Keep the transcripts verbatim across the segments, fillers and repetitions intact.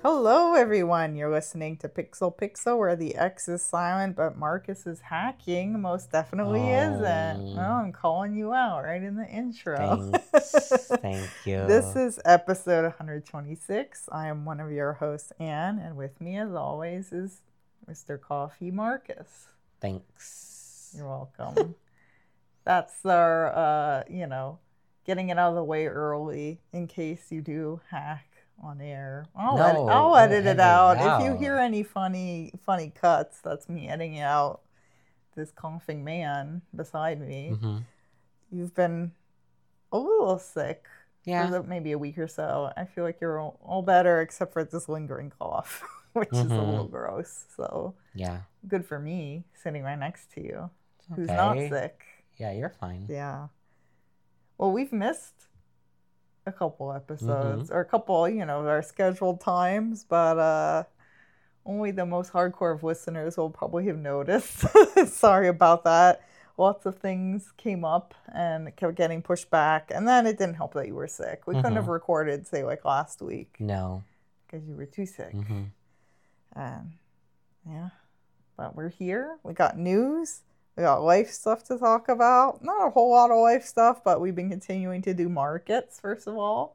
Hello, everyone. You're listening to Pixel Pixel, where the X is silent, but Marcus is hacking. Most definitely isn't. Oh, Well, I'm calling you out right in the intro. thanks. Thank This you. is episode one hundred twenty-six. I am one of your hosts, Anne, and with me, as always, is Mister Coffee Marcus. Thanks. You're welcome. That's our, uh, you know, getting it out of the way early in case you do hack on air. I'll, No, edit, I'll we'll edit it edit it out. If you out. hear any funny funny cuts, that's me editing out this coughing man beside me. Mm-hmm. You've been a little sick Yeah. for the, maybe a week or so. I feel like you're all, all better except for this lingering cough, which is a Mhm. little gross. So Yeah. good for me sitting right next to you, who's Okay. not sick. Yeah, you're fine. Yeah. Well, we've missed a couple episodes, or a couple, you know, our scheduled times, but uh, only the most hardcore of listeners will probably have noticed. Sorry about that. Lots of things came up and kept getting pushed back, and then it didn't help that you were sick. We couldn't have Mhm. recorded, say, like last week No. because you were too sick. Mm-hmm. And yeah, but we're here. We got news. We got life stuff to talk about. Not a whole lot of life stuff, but we've been continuing to do markets, first of all.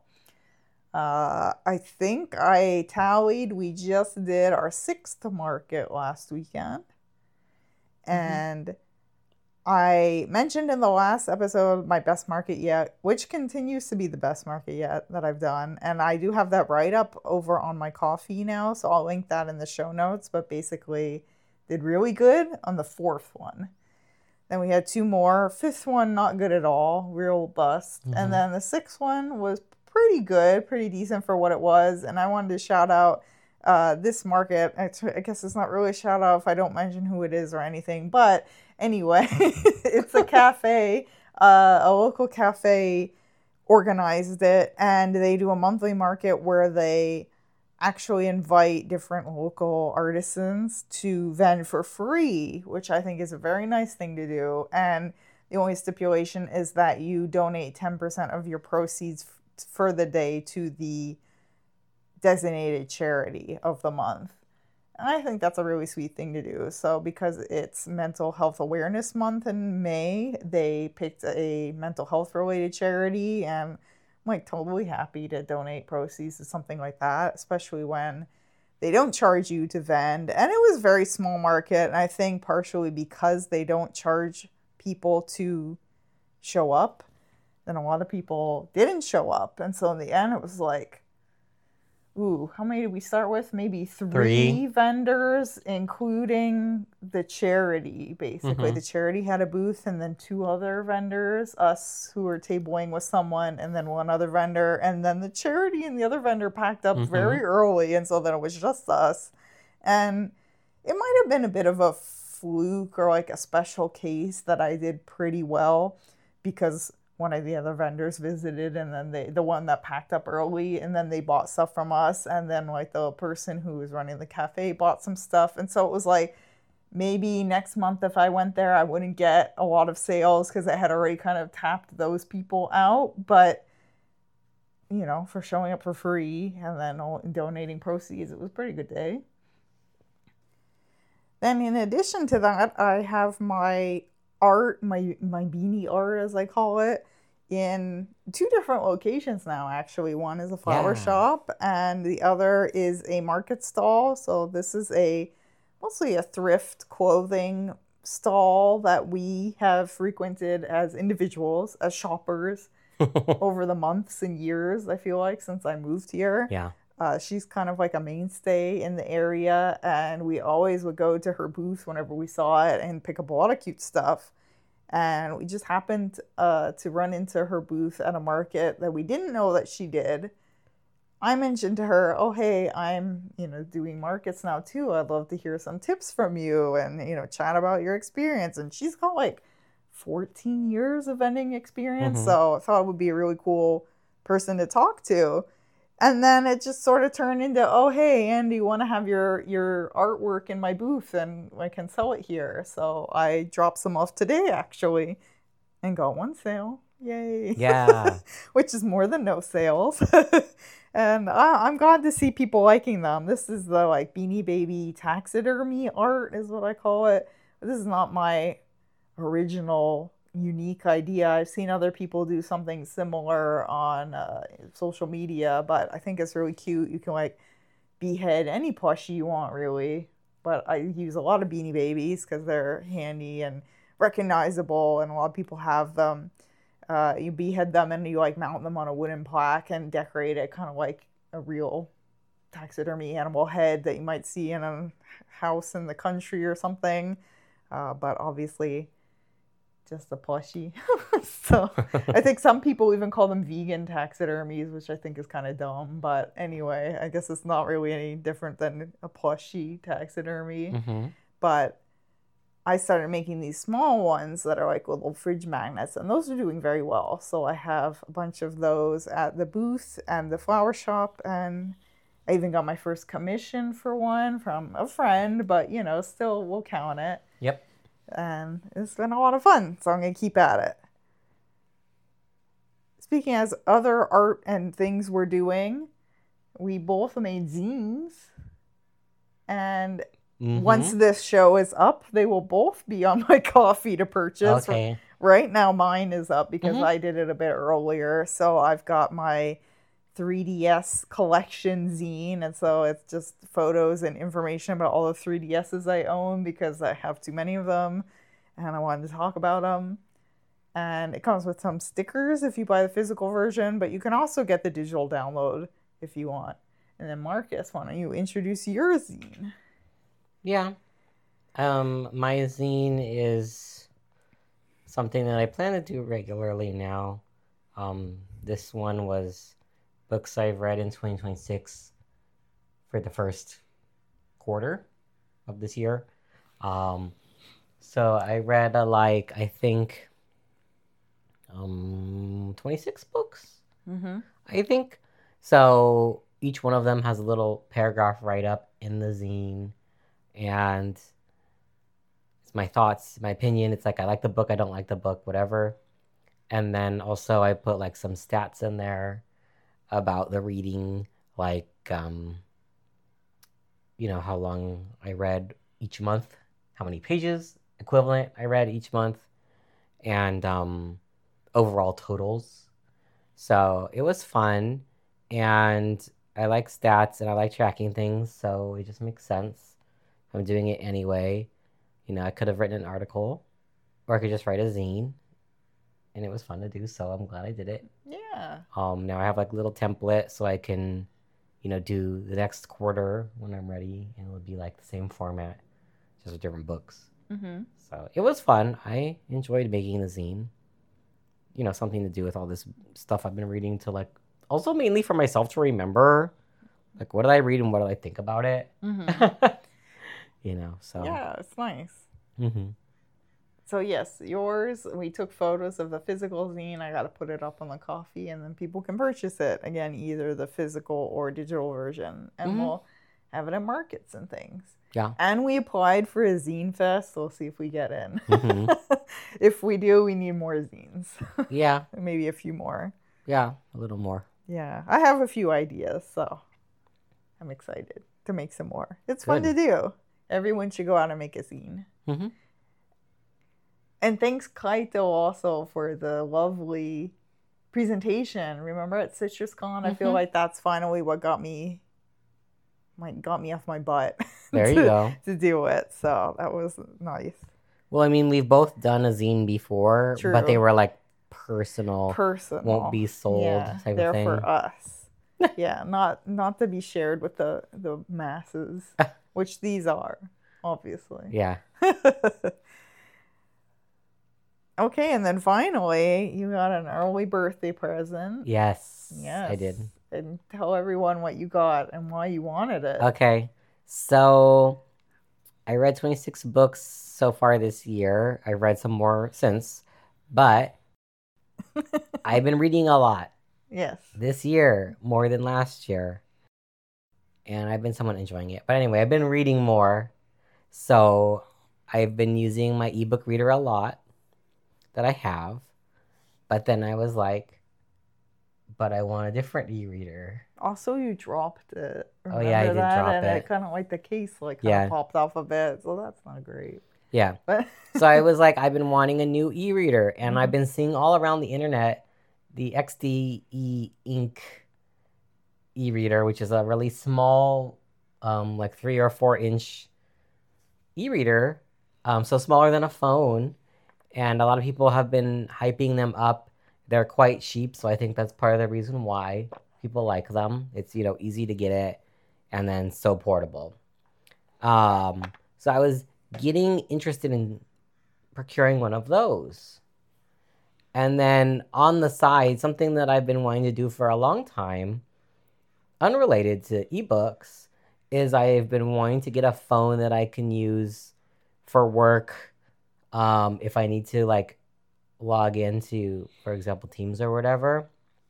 Uh, I think I tallied, we just did our sixth market last weekend. And I mentioned in the last episode my best market yet, which continues to be the best market yet that I've done. And I do have that write-up over on my coffee now, so I'll link that in the show notes. But basically, did really good on the fourth one. Then we had two more. Fifth one, not good at all. Real bust. Mhm. And then the sixth one was pretty good, pretty decent for what it was. And I wanted to shout out uh, this market. I, t- I guess it's not really a shout out if I don't mention who it is or anything. But anyway, it's a cafe. Uh, a local cafe organized it. And they do a monthly market where they actually invite different local artisans to vend for free, which I think is a very nice thing to do. And the only stipulation is that you donate ten percent of your proceeds f- for the day to the designated charity of the month. And I think that's a really sweet thing to do. So because it's Mental Health Awareness Month in May, they picked a mental health related charity, and I'm like totally happy to donate proceeds to something like that, especially when they don't charge you to vend. And it was a very small market, and I think partially because they don't charge people to show up, then a lot of people didn't show up. And so in the end, it was like, ooh, how many did we start with? Maybe three, Three. vendors, including the charity, basically. Mhm. The charity had a booth, and then two other vendors, us who were tabling with someone, and then one other vendor. And then the charity and the other vendor packed up Mhm. very early, and so then it was just us. And it might have been a bit of a fluke or like a special case that I did pretty well because one of the other vendors visited, and then they the one that packed up early, and then they bought stuff from us, and then like the person who was running the cafe bought some stuff. And so it was like, maybe next month if I went there I wouldn't get a lot of sales because I had already kind of tapped those people out. But you know, for showing up for free and then donating proceeds, it was a pretty good day. Then in addition to that, I have my art, my my beanie art, as I call it, in two different locations now, actually. One is a flower Yeah. shop, and the other is a market stall. So this is a mostly a thrift clothing stall that we have frequented as individuals, as shoppers, over the months and years, I feel like, since I moved here. Yeah. Uh, she's kind of like a mainstay in the area, and we always would go to her booth whenever we saw it and pick up a lot of cute stuff. And we just happened uh, to run into her booth at a market that we didn't know that she did. I mentioned to her, oh, hey, I'm, you know, doing markets now too. I'd love to hear some tips from you and, you know, chat about your experience. And she's got like fourteen years of vending experience. Mhm. So I thought it would be a really cool person to talk to. And then it just sort of turned into, oh, hey, Andy, you want to have your, your artwork in my booth and I can sell it here. So I dropped some off today, actually, and got one sale. Yay. Yeah. Which is more than no sales. And I, I'm glad to see people liking them. This is the like Beanie Baby taxidermy art is what I call it. This is not my original unique idea. I've seen other people do something similar on uh, social media, but I think it's really cute. You can like behead any plushie you want, really. But I use a lot of Beanie Babies because they're handy and recognizable, and a lot of people have them. Uh, you behead them and you like mount them on a wooden plaque and decorate it kind of like a real taxidermy animal head that you might see in a house in the country or something. Uh, but obviously just a plushie. So I think some people even call them vegan taxidermies, which I think is kind of dumb. But anyway, I guess it's not really any different than a plushie taxidermy. Mm-hmm. But I started making these small ones that are like little fridge magnets, and those are doing very well. So I have a bunch of those at the booth and the flower shop, and I even got my first commission for one from a friend, but you know, still we'll count it. Yep. And it's been a lot of fun, so I'm going to keep at it. Speaking as other art and things we're doing, we both made zines, and Mm-hmm. once this show is up, they will both be on my Ko-fi to purchase. Okay. Right now, mine is up because Mm-hmm. I did it a bit earlier. So I've got my three D S collection zine. And so it's just photos and information about all the three D S's I own because I have too many of them. And I wanted to talk about them. And it comes with some stickers if you buy the physical version. But you can also get the digital download if you want. And then Marcus, why don't you introduce your zine? Yeah. Um, my zine is something that I plan to do regularly now. Um, this one was books I've read in twenty twenty-six for the first quarter of this year. Um, so I read uh, like, I think, um, twenty-six books, Mm-hmm. I think. So each one of them has a little paragraph write-up in the zine. And it's my thoughts, my opinion. It's like I like the book, I don't like the book, whatever. And then also I put like some stats in there about the reading, like um, you know, how long I read each month, how many pages equivalent I read each month, and um, overall totals. So it was fun, and I like stats and I like tracking things, so it just makes sense. I'm doing it anyway. You know, I could have written an article, or I could just write a zine, and it was fun to do, so I'm glad I did it. Yeah. Um, now I have like a little template so I can, you know, do the next quarter when I'm ready, and it'll be like the same format, just with different books. Mm-hmm. So it was fun. I enjoyed making the zine. You know, something to do with all this stuff I've been reading to like, also mainly for myself to remember, like, what did I read and what did I think about it? Mm-hmm. You know, so. Yeah, it's nice. Mm-hmm. So yes, yours, we took photos of the physical zine. I got to put it up on the Ko-fi, and then people can purchase it. Again, either the physical or digital version. And Mhm. we'll have it at markets and things. Yeah. And we applied for a zine fest. So we'll see if we get in. Mhm. If we do, we need more zines. Yeah. Maybe a few more. Yeah. A little more. Yeah, I have a few ideas, so I'm excited to make some more. It's fun to Good. do. Everyone should go out and make a zine. Mm-hmm. And thanks, Kaito, also for the lovely presentation. Remember at CitrusCon? I feel Mhm. like that's finally what got me, like, got me off my butt. There you to, go. to do it. So that was nice. Well, I mean, we've both done a zine before, True. but they were like personal, Personal. won't be sold Yeah, type they're of thing. for us. Yeah, not not to be shared with the the masses, which these are, obviously. Yeah. Okay, and then finally, you got an early birthday present. Yes. Yes. I did. And tell everyone what you got and why you wanted it. Okay. So I read twenty-six books so far this year. I've read some more since, but I've been reading a lot Yes. this year, more than last year. And I've been somewhat enjoying it. But anyway, I've been reading more. So I've been using my ebook reader a lot that I have. But then I was like, but I want a different e-reader. Also, you dropped it. Oh, yeah, I Remember did that? drop And it. it kind of like the case like kind Yeah. of popped off a bit, so that's not great. Yeah. But So I was like, I've been wanting a new e-reader, and I've Mhm. been seeing all around the internet the X D e-ink e-reader, which is a really small, um, like three or four inch e-reader, um, so smaller than a phone. And a lot of people have been hyping them up. They're quite cheap, so I think that's part of the reason why people like them. It's, you know, easy to get it, and then so portable. Um, so I was getting interested in procuring one of those. And then on the side, something that I've been wanting to do for a long time, unrelated to ebooks, is I've been wanting to get a phone that I can use for work. Um, if I need to like log into, for example, Teams or whatever,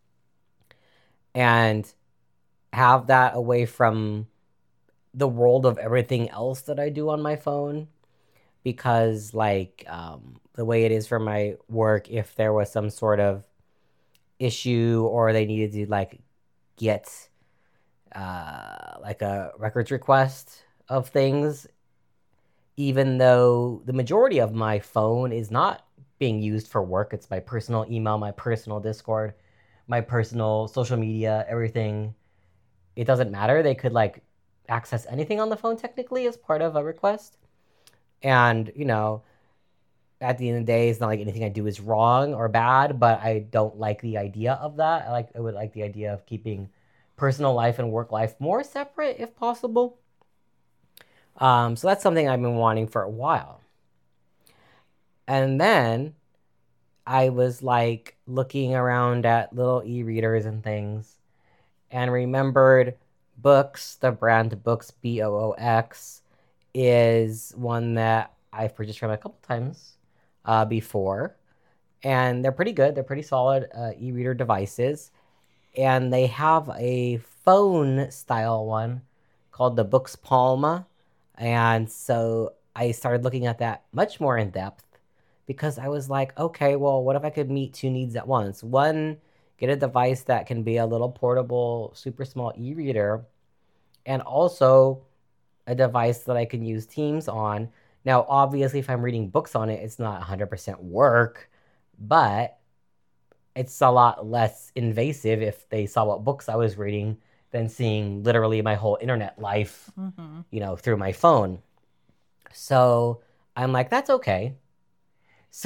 and have that away from the world of everything else that I do on my phone. Because like um, the way it is for my work, if there was some sort of issue or they needed to like get uh, like a records request of things, even though the majority of my phone is not being used for work, it's my personal email, my personal Discord, my personal social media, everything. It doesn't matter. They could like access anything on the phone technically as part of a request. And, you know, at the end of the day, it's not like anything I do is wrong or bad, but I don't like the idea of that. I like I would like the idea of keeping personal life and work life more separate if possible. Um, so that's something I've been wanting for a while. And then I was like looking around at little e-readers and things and remembered Boox, the brand Boox, B O O X, is one that I've purchased from a couple times uh, before. And they're pretty good. They're pretty solid uh, e-reader devices. And they have a phone style one called the Boox Palma. And so I started looking at that much more in depth because I was like, okay, well, what if I could meet two needs at once? One, get a device that can be a little portable, super small e-reader, and also a device that I can use Teams on. Now, obviously, if I'm reading books on it, it's not one hundred percent work, but it's a lot less invasive if they saw what books I was reading than seeing literally my whole internet life, mm-hmm. you know, through my phone. So I'm like, that's okay. So,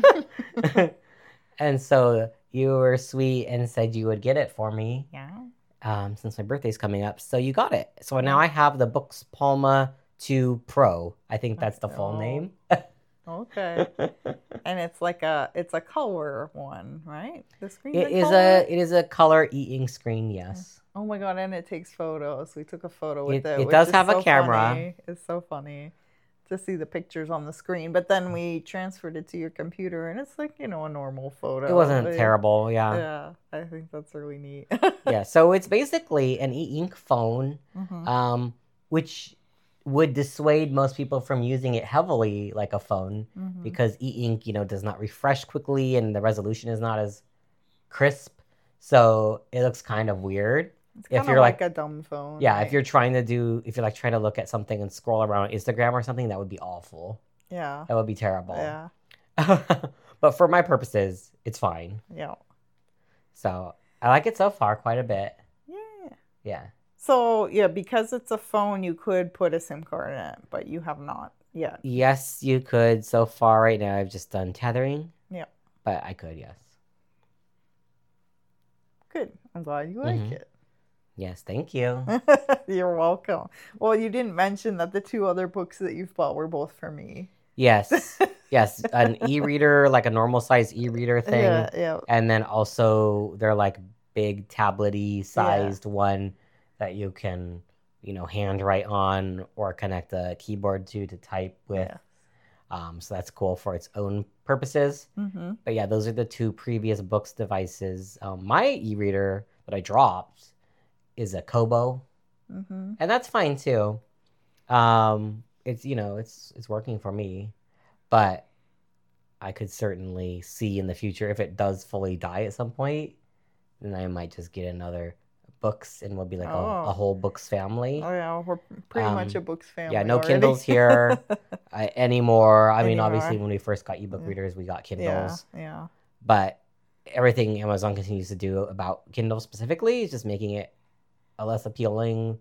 and so you were sweet and said you would get it for me. Yeah. Um, since my birthday's coming up. So you got it. So now I have the Boox Palma two Pro. I think that's the full oh. name. Okay. And it's like a it's a color one, right? The screen. It is a it is a color e-ink screen, yes. Oh my god, and it takes photos. We took a photo with it. It, It does have so a camera. Funny. It's so funny to see the pictures on the screen. But then we transferred it to your computer and it's like, you know, a normal photo. It wasn't like, terrible, yeah. Yeah, I think that's really neat. Yeah, so it's basically an e-ink phone, mm-hmm. um, which would dissuade most people from using it heavily like a phone, mm-hmm. because e-ink, you know, does not refresh quickly and the resolution is not as crisp. So it looks kind of weird. It's kind if you're of like, like a dumb phone. Yeah, right? if you're trying to do, if you're like trying to look at something and scroll around on Instagram or something, that would be awful. Yeah. That would be terrible. Yeah. But for my purposes, it's fine. Yeah. So I like it so far quite a bit. Yeah. Yeah. So, yeah, because it's a phone, you could put a SIM card in it, but you have not yet. Yes, you could. So far right now, I've just done tethering. Yeah. But I could, yes. Good. I'm glad you like mm-hmm. it. Yes, thank you. You're welcome. Well, you didn't mention that the two other books that you've bought were both for me. Yes. Yes, an e-reader, like a normal size e-reader thing. Yeah, yeah. And then also they're like big tablet-y sized yeah. one that you can, you know, handwrite on or connect a keyboard to to type with. Yeah. Um, so that's cool for its own purposes. Mm-hmm. But yeah, those are the two previous Boox devices. Um, my e-reader that I dropped is a Kobo, mm-hmm. and that's fine too. Um, it's, you know, it's it's working for me, but I could certainly see in the future if it does fully die at some point, then I might just get another books and we'll be like oh. a, a whole books family. Oh yeah, we're pretty um, much a books family. Yeah, no already. Kindles here uh, anymore. I mean, Anymore. obviously when we first got ebook readers, we got Kindles. Yeah, yeah. But everything Amazon continues to do about Kindle specifically is just making it a less appealing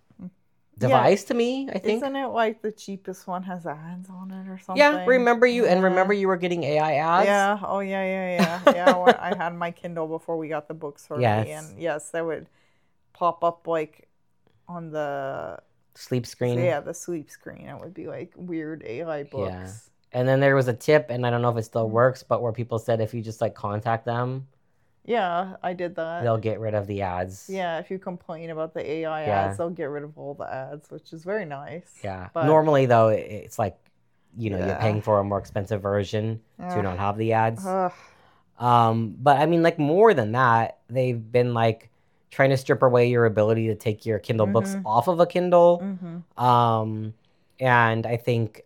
device yeah. to me, I think. Isn't it like the cheapest one has ads on it or something? Yeah, remember you, yeah. and remember you were getting A I ads? Yeah, oh yeah, yeah, yeah. yeah, when I had my Kindle before we got the books for yes. me, and yes, they would pop up like on the... sleep screen? Yeah, the sleep screen. It would be like weird A I books. Yeah. And then there was a tip, and I don't know if it still works, but where people said if you just like contact them... Yeah, I did that. They'll get rid of the ads. Yeah, if you complain about the A I yeah. ads, they'll get rid of all the ads, which is very nice. Yeah. But, normally, though, it's like, you know, yeah. you're paying for a more expensive version uh, to not have the ads. Uh, um, but I mean, like, more than that, they've been like trying to strip away your ability to take your Kindle mm-hmm. books off of a Kindle. Mm-hmm. Um, and I think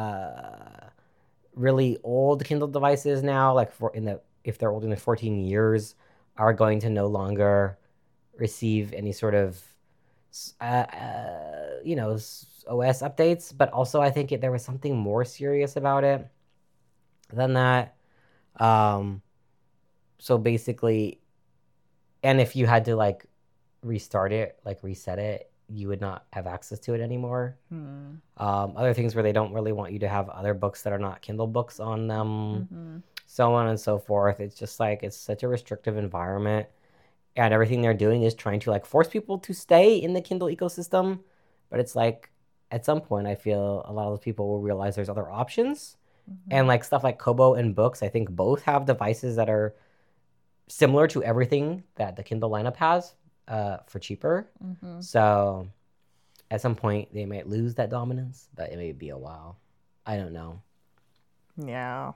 uh, really old Kindle devices now, like for in the if they're older than fourteen years, are going to no longer receive any sort of, uh, uh, you know, O S updates. But also, I think it, there was something more serious about it than that. Um, so basically, and if you had to like restart it, like reset it, you would not have access to it anymore. hmm. Um, other things where they don't really want you to have other books that are not Kindle books on them. Mm-hmm. So on and so forth. It's just like it's such a restrictive environment, and everything they're doing is trying to like force people to stay in the Kindle ecosystem. But it's like at some point, I feel a lot of those people will realize there's other options, mm-hmm. and like stuff like Kobo and Books. I think both have devices that are similar to everything that the Kindle lineup has, uh, for cheaper. Mm-hmm. So at some point, they might lose that dominance, but it may be a while. I don't know. Yeah.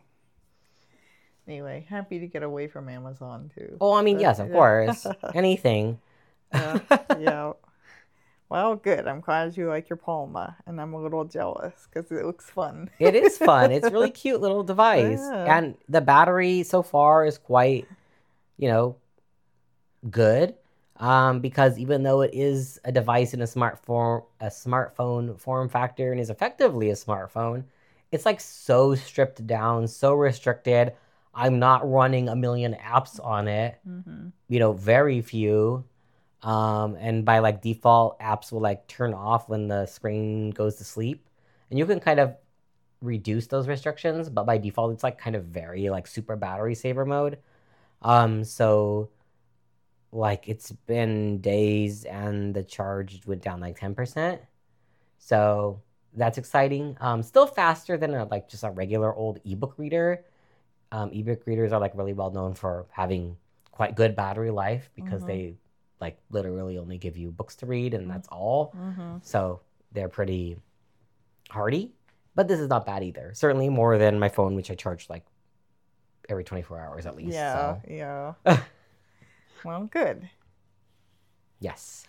Anyway, happy to get away from Amazon too. Oh, I mean, but, yes, of yeah. course. Anything. uh, yeah. Well, good. I'm glad you like your Palma, and I'm a little jealous because it looks fun. It is fun. It's a really cute little device. Yeah. And the battery so far is quite, you know, good. Um, because even though it is a device in a smartphone, a smartphone form factor and is effectively a smartphone, it's like so stripped down, so restricted. I'm not running a million apps on it, mm-hmm. you know, very few. Um, and by like default, apps will like turn off when the screen goes to sleep. And you can kind of reduce those restrictions, but by default, it's like kind of very like super battery saver mode. Um, so like it's been days and the charge went down like ten percent. So that's exciting. Um, still faster than a, like just a regular old ebook reader. Um, ebook readers are like really well known for having quite good battery life because mm-hmm. they like literally only give you books to read and that's all. Mm-hmm. So they're pretty hardy, but this is not bad either. Certainly more than my phone, which I charge like every twenty-four hours at least. Yeah, so. yeah. Well, good. Yes.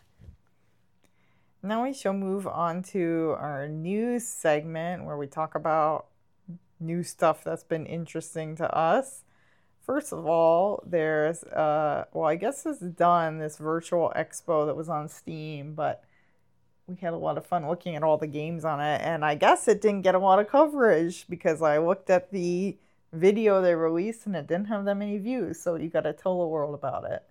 Now we shall move on to our news segment where we talk about new stuff that's been interesting to us. First of all, there's, uh, well, I guess it's done, this virtual expo that was on Steam, but we had a lot of fun looking at all the games on it, and I guess it didn't get a lot of coverage because I looked at the video they released and it didn't have that many views, so you got to tell the world about it.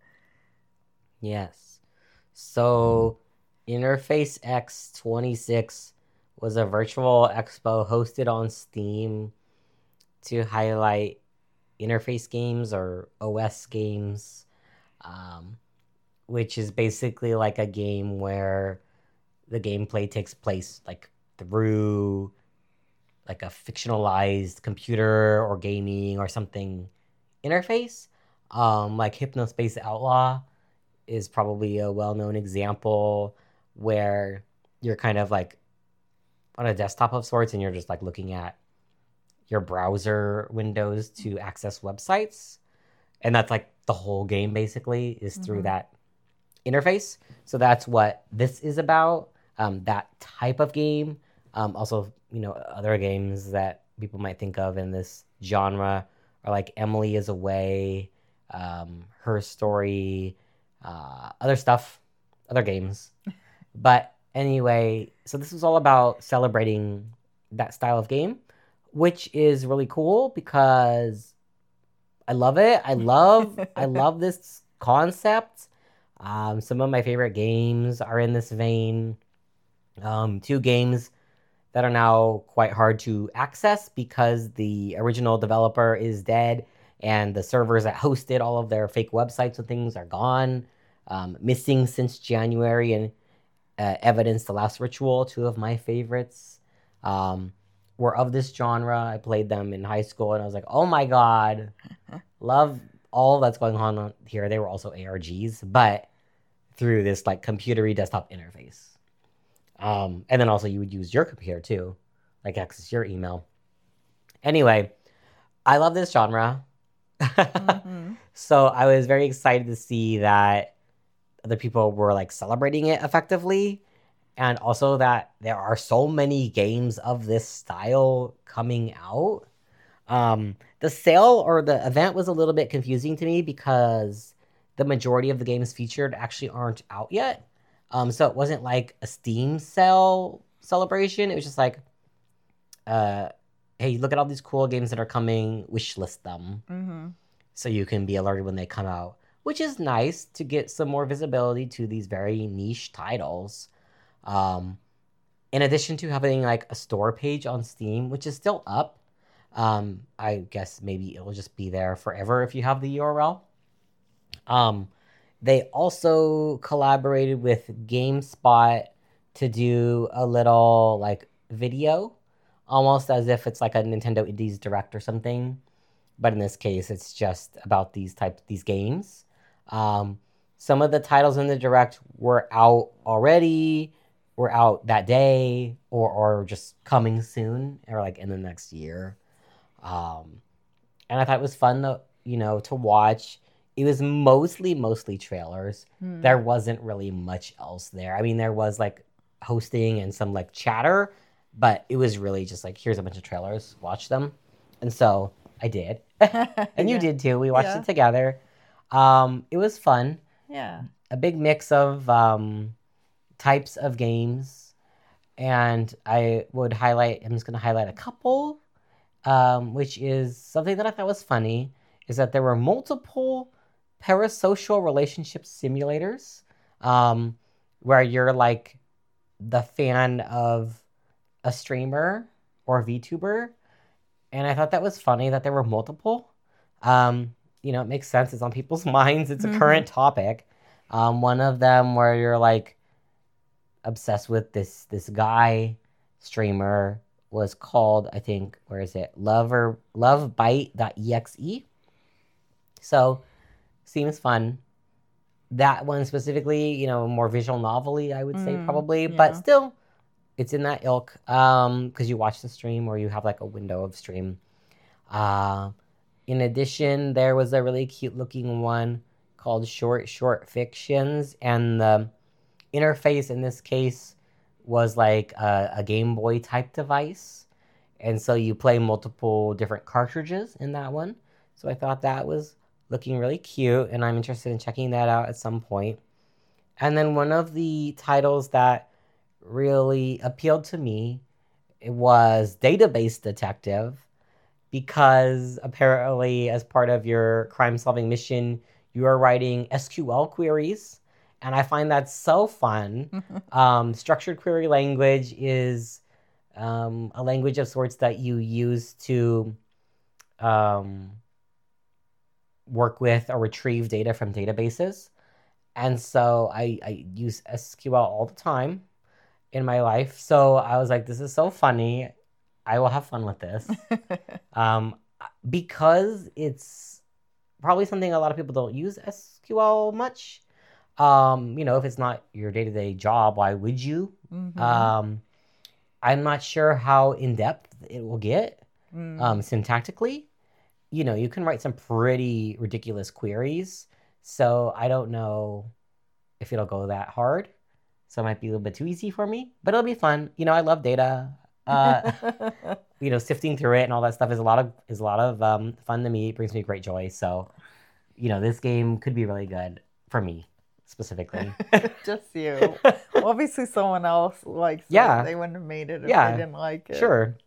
Yes. So, Interface X twenty-six was a virtual expo hosted on Steam to highlight interface games or O S games, um, which is basically like a game where the gameplay takes place like through like a fictionalized computer or gaming or something interface. Um, like Hypnospace Outlaw is probably a well-known example where you're kind of like on a desktop of sorts and you're just like looking at your browser windows to access websites. And that's like the whole game basically is through mm-hmm. that interface. So that's what this is about, um, that type of game. Um, also, you know, other games that people might think of in this genre are like Emily is Away, um, Her Story, uh, other stuff, other games. But anyway, so this was all about celebrating that style of game, which is really cool because I love it. I love I love this concept. Um, some of my favorite games are in this vein. Um, two games that are now quite hard to access because the original developer is dead and the servers that hosted all of their fake websites and things are gone, um, missing since January, and uh, Evidence: The Last Ritual, two of my favorites, um, were of this genre. I played them in high school and I was like, oh my God, love all that's going on here. They were also A R Gs, but through this like computery desktop interface. Um, and then also you would use your computer too, like access your email. Anyway, I love this genre. Mm-hmm. So I was very excited to see that other people were like celebrating it effectively. And also that there are so many games of this style coming out. Um, the sale or the event was a little bit confusing to me because the majority of the games featured actually aren't out yet. Um, so it wasn't like a Steam sale celebration. It was just like, uh, hey, look at all these cool games that are coming, wish list them. Mm-hmm. So you can be alerted when they come out, which is nice to get some more visibility to these very niche titles. Um, in addition to having like a store page on Steam, which is still up. Um, I guess maybe it will just be there forever if you have the U R L. Um, they also collaborated with GameSpot to do a little like video, almost as if it's like a Nintendo Indies Direct or something. But in this case, it's just about these types, these games. Um, some of the titles in the Direct were out already, were out that day, or or just coming soon, or like in the next year. Um, and I thought it was fun, to, you know, to watch. It was mostly, mostly trailers. Hmm. There wasn't really much else there. I mean, there was like hosting and some like chatter, but it was really just like, here's a bunch of trailers, watch them. And so I did. And you yeah. did too. We watched yeah. it together. Um, it was fun. Yeah. A big mix of um, types of games. And I would highlight, I'm just going to highlight a couple. Um, which is something that I thought was funny, is that there were multiple parasocial relationship simulators, um, where you're like the fan of a streamer or a VTuber. And I thought that was funny that there were multiple. Um, you know, it makes sense. It's on people's minds. It's a mm-hmm. current topic. Um, one of them where you're like obsessed with this, this guy streamer was called, I think, where is it? Lover, lovebite.exe. So, seems fun. That one specifically, you know, more visual novel-y, I would say, mm, probably. Yeah. But still, it's in that ilk. Um, because you watch the stream or you have like a window of stream. Uh, in addition, there was a really cute-looking one called Short Short Fictions. And the interface in this case was like a, a Game Boy type device. And so you play multiple different cartridges in that one. So I thought that was looking really cute, and I'm interested in checking that out at some point. And then one of the titles that really appealed to me, it was Database Detective, because apparently as part of your crime-solving mission, you are writing S Q L queries. And I find that so fun. um, structured query language is um, a language of sorts that you use to um, work with or retrieve data from databases. And so I, I use S Q L all the time in my life. So I was like, this is so funny. I will have fun with this. um, because it's probably something a lot of people don't use S Q L much. Um, you know, if it's not your day-to-day job, why would you? Mm-hmm. Um, I'm not sure how in-depth it will get mm. um, syntactically. You know, you can write some pretty ridiculous queries. So I don't know if it'll go that hard. So it might be a little bit too easy for me, but it'll be fun. You know, I love data. Uh, you know, sifting through it and all that stuff is a lot of is a lot of um, fun to me. It brings me great joy. So, you know, this game could be really good for me specifically. Just you. Well, obviously, someone else likes Yeah. it. They wouldn't have made it if Yeah. they didn't like it. Sure.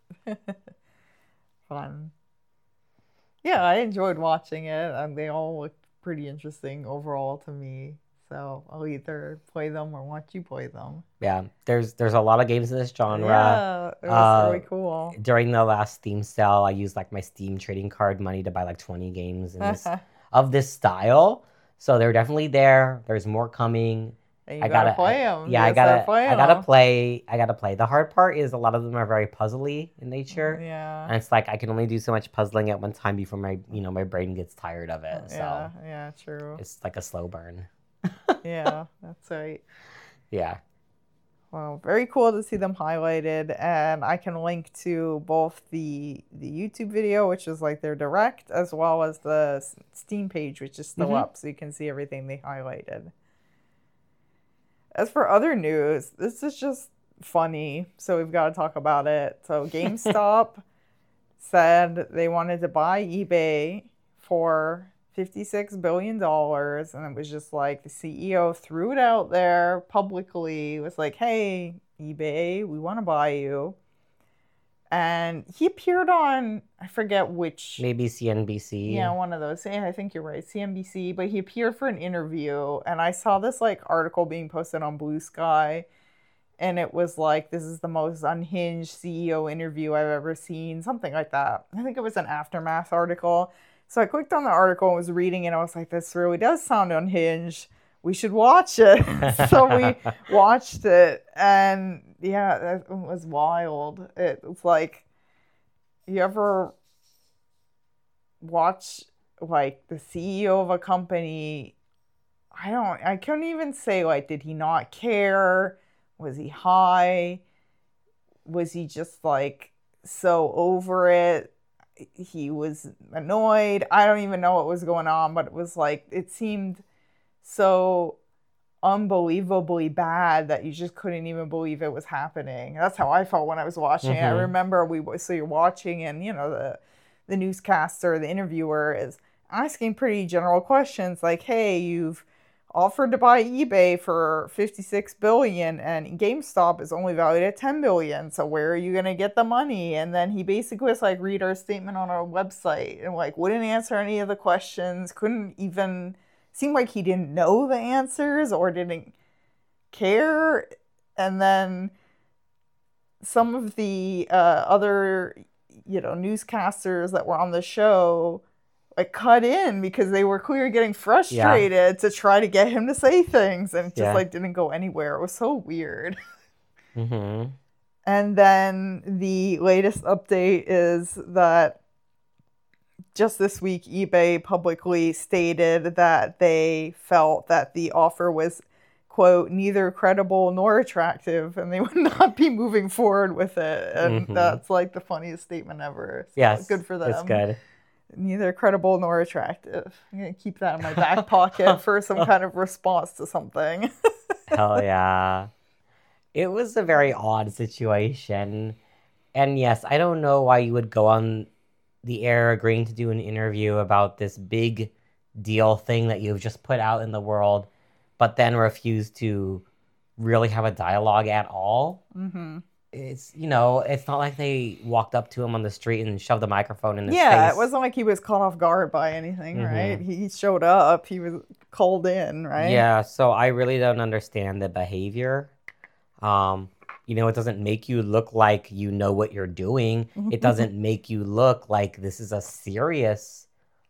Fun. Yeah, I enjoyed watching it. And they all looked pretty interesting overall to me. So I'll either play them or watch you play them. Yeah. There's there's a lot of games in this genre. Yeah, it was Uh, really cool. During the last Steam sale, I used like my Steam trading card money to buy like twenty games in this, of this style. So they're definitely there. There's more coming. And you I gotta, gotta play I- them. Yeah, I gotta I gotta play. I gotta play. The hard part is a lot of them are very puzzly in nature. Yeah. And it's like I can only do so much puzzling at one time before my you know my brain gets tired of it. So Yeah, yeah, true. it's like a slow burn. Yeah, that's right. Yeah. Well, very cool to see them highlighted, and I can link to both the the YouTube video, which is like their direct, as well as the S- Steam page, which is still Mhm. up, so you can see everything they highlighted. As for other news, this is just funny, so we've got to talk about it. So GameStop said they wanted to buy eBay for fifty-six billion dollars, and it was just like the C E O threw it out there publicly. It was like, hey, eBay, we want to buy you. And he appeared on, I forget which, Maybe C N B C. yeah, one of those. Yeah, I think you're right, C N B C. But he appeared for an interview, and I saw this like article being posted on Blue Sky, and it was like, this is the most unhinged C E O interview I've ever seen, something like that. I think it was an Aftermath article. So I clicked on the article and was reading it, and I was like, this really does sound unhinged. We should watch it. So we watched it, and yeah, it was wild. It was like, you ever watch like the C E O of a company? I don't, I couldn't even say, like, did he not care? Was he high? Was he just like so over it? He was annoyed. I don't even know what was going on, but it was like, it seemed so unbelievably bad that you just couldn't even believe it was happening. That's how I felt when I was watching it. I Mhm. remember we, so you're watching, and you know, the the newscaster, the interviewer is asking pretty general questions like, hey, you've offered to buy eBay for fifty-six billion and GameStop is only valued at ten billion. So where are you going to get the money? And then he basically was like, read our statement on our website, and like wouldn't answer any of the questions, couldn't even, seemed like he didn't know the answers or didn't care. And then some of the uh, other, you know, newscasters that were on the show like cut in because they were clearly getting frustrated yeah. to try to get him to say things, and it just yeah. like didn't go anywhere. It was so weird. Mm-hmm. And then the latest update is that just this week, eBay publicly stated that they felt that the offer was, quote, neither credible nor attractive, and they would not be moving forward with it. And mm-hmm. that's like the funniest statement ever. So yes, good for them. It's good. Neither credible nor attractive. I'm going to keep that in my back pocket for some kind of response to something. Hell yeah. It was a very odd situation. And yes, I don't know why you would go on the air agreeing to do an interview about this big deal thing that you've just put out in the world, but then refuse to really have a dialogue at all. Mm-hmm. It's, you know, it's not like they walked up to him on the street and shoved a microphone in his yeah, face. Yeah, it wasn't like he was caught off guard by anything, mm-hmm. right? He showed up, he was called in, right? Yeah, so I really don't understand the behavior. Um, you know, it doesn't make you look like you know what you're doing. It doesn't make you look like this is a serious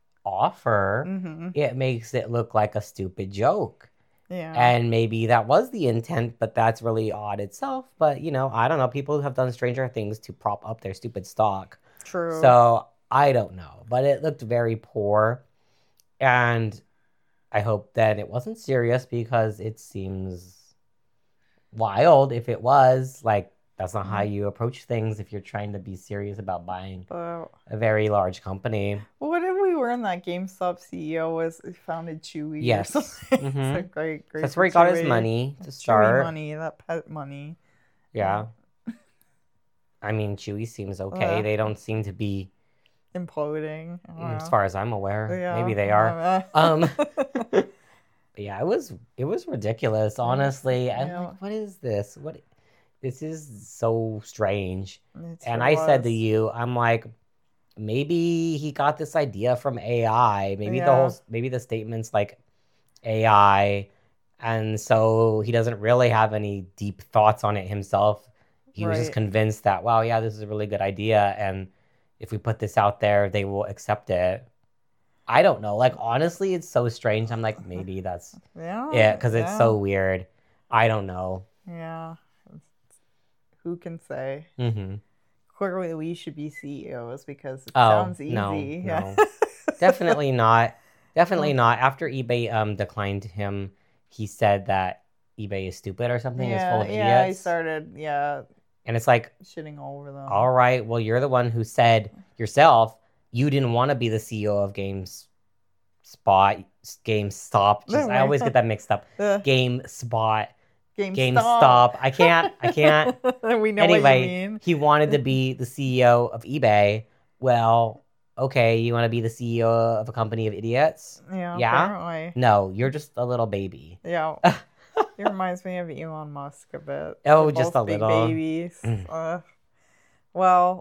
offer. Mm-hmm. It makes it look like a stupid joke. Yeah. And maybe that was the intent, but that's really odd itself. But, you know, I don't know. People have done stranger things to prop up their stupid stock. True. So I don't know. But it looked very poor. And I hope that it wasn't serious, because it seems wild if it was. Like, that's not how you approach things if you're trying to be serious about buying uh, a very large company. Well, what did we learn that GameStop C E O was founded Chewy? Yes. Or something? Mm-hmm. It's a great, great. That's where he got his money to start. Chewy money, that pet money. Yeah. I mean, Chewy seems okay. Uh, They don't seem to be, imploding. I don't as know. far as I'm aware. Yeah. Maybe they are. Uh, Um, but yeah, it was it was ridiculous, honestly. I'm yeah. like, what is this? What? This is so strange. It And sure I said to was. you, I'm like, maybe he got this idea from A I. Maybe the Yeah. whole, maybe the statement's like A I, and so he doesn't really have any deep thoughts on it himself. He was just Right. convinced that, wow, yeah, this is a really good idea, and if we put this out there, they will accept it. I don't know. Like, honestly, it's so strange. I'm like, maybe that's Yeah. it, because it's Yeah. so weird. I don't know. Yeah. Who can say? Mm-hmm. Clearly, we should be C E Os because it Oh, sounds easy. no, Yeah. no. Definitely not. Definitely Oh. not. After eBay um declined him, he said that eBay is stupid or something. It's full Yeah. of Yeah. He idiots. started. Yeah. And it's like, Shitting all over them. all right, well, you're the one who said yourself you didn't want to be the C E O of GameSpot, GameStop. Just, I always get that mixed up. Uh, GameSpot, GameStop. GameStop. I can't. I can't. We know Anyway, what you mean. he wanted to be the C E O of eBay. Well, okay, you want to be the C E O of a company of idiots? Yeah. Yeah? Apparently. No, you're just a little baby. Yeah. It reminds me of Elon Musk a bit. Oh, They're just both a big little. babies. Mm. Uh, well,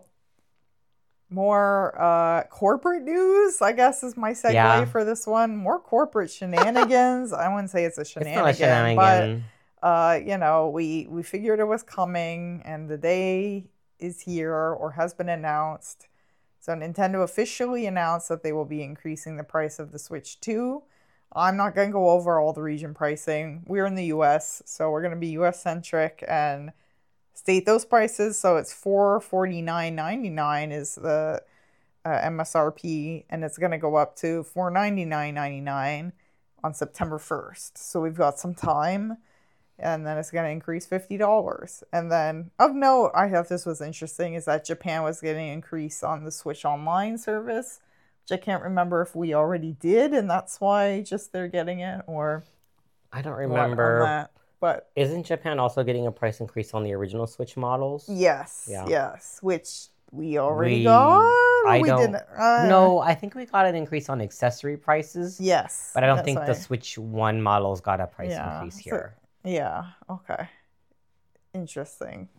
more uh, corporate news, I guess, is my segue Yeah. for this one. More corporate shenanigans. I wouldn't say it's a It's shenanigan, not a shenanigan. but uh, you know, we we figured it was coming, and the day is here or has been announced. So Nintendo officially announced that they will be increasing the price of the Switch two. I'm not going to go over all the region pricing. We're in the U S, so we're going to be U S centric and state those prices. So it's four forty-nine ninety-nine is the uh, M S R P, and it's going to go up to four ninety-nine ninety-nine on September first. So we've got some time, and then it's going to increase fifty dollars. And then, of note, I thought this was interesting, is that Japan was getting an increase on the Switch Online service, which I can't remember if we already did, and that's why just they're getting it, or I don't what on remember. that. But Isn't Japan also getting a price increase on the original Switch models? yes, Yeah. yes, which we already We- got. or I we don't- didn't. Uh, No, I think we got an increase on accessory prices. Yes, But I don't that's think why. the Switch One models got a price Yeah, increase so- here Yeah. Okay. Interesting.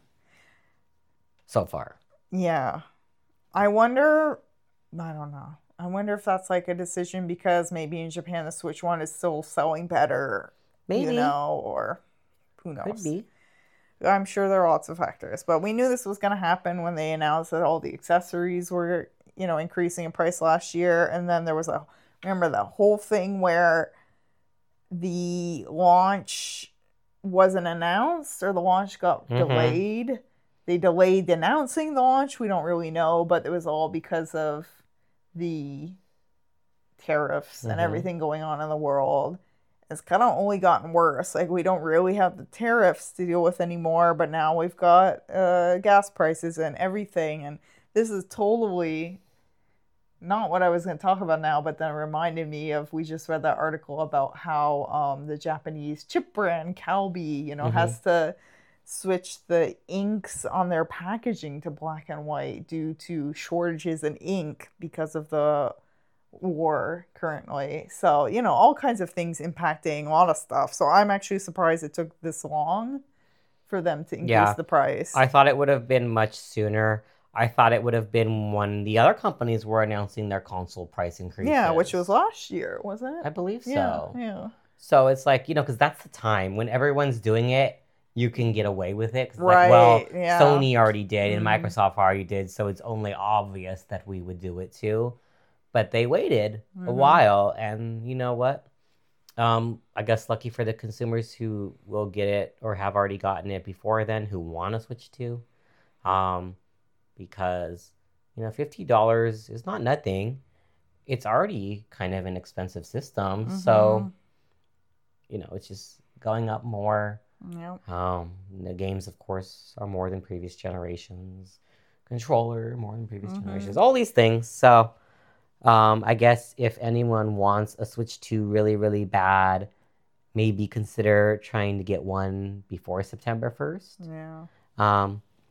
so far. Yeah. I wonder. I don't know. I wonder if that's like a decision because maybe in Japan the Switch One is still selling better. Maybe. You know, or who knows? Could be. I'm sure there are lots of factors, but we knew this was going to happen when they announced that all the accessories were, you know, increasing in price last year. And then there was a, remember the whole thing where the launch wasn't announced or the launch got Mhm. delayed. They delayed announcing the launch. We don't really know, but it was all because of the tariffs and Mhm. everything going on in the world. It's kind of only gotten worse. Like, we don't really have the tariffs to deal with anymore, but now we've got uh, gas prices and everything. And this is totally not what I was going to talk about now, but then it reminded me of, we just read that article about how um, the Japanese chip brand Calbee, you know, Mhm. has to switch the inks on their packaging to black and white due to shortages in ink because of the war currently. So, you know, all kinds of things impacting a lot of stuff. So I'm actually surprised it took this long for them to increase Yeah. the price. I thought it would have been much sooner. I thought it would have been when the other companies were announcing their console price increases. yeah, which was last year, wasn't it? I believe so. Yeah, yeah. So it's like, you know, because that's the time when everyone's doing it, you can get away with it. 'Cause Right, like, well, yeah. Sony already did and Mhm. Microsoft already did, so it's only obvious that we would do it too. But they waited a Mhm. while, and you know what? Um, I guess lucky for the consumers who will get it or have already gotten it before then, who want to switch to, um, because you know, fifty dollars is not nothing. It's already kind of an expensive system, so Mhm. you know, it's just going up more. Yep. Um, the games, of course, are more than previous generations. Controller more than previous Mhm. generations. All these things. So, um, I guess if anyone wants a Switch two really, really bad, maybe consider trying to get one before September first. Yeah. Um,